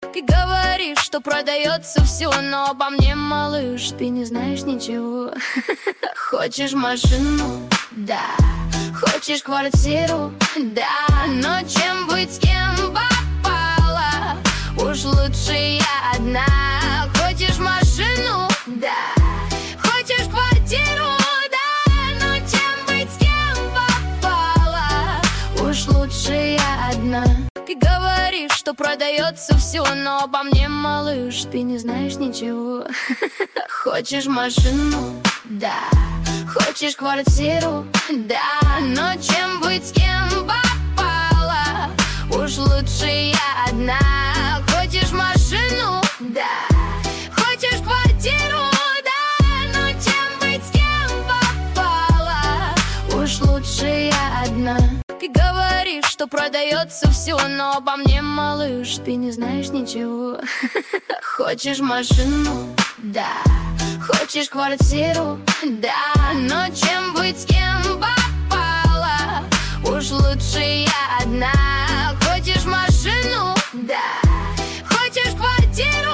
Ты говоришь, что продается все, но обо мне, малыш, ты не знаешь ничего. Хочешь машину? Да. Хочешь квартиру? Да. Но чем быть, с кем попала? Уж лучше я одна. Хочешь машину? Да. Хочешь квартиру? Да. Но чем быть, с кем попала? Уж лучше я одна. Ты говоришь, что продается все, но обо мне, малыш, ты не знаешь ничего. Хочешь машину? Да. Хочешь квартиру? Да. Но чем быть, с кем попала? Уж лучше я одна. Хочешь машину? Да. Хочешь квартиру? Да. Но чем быть, с кем попала? Уж лучше я одна. Ты говоришь, что продается все, но обо мне, малыш, ты не знаешь ничего. Хочешь машину? Да. Хочешь квартиру? Да. Но чем быть, с кем попала? Уж лучше я одна. Хочешь машину? Да. Хочешь квартиру?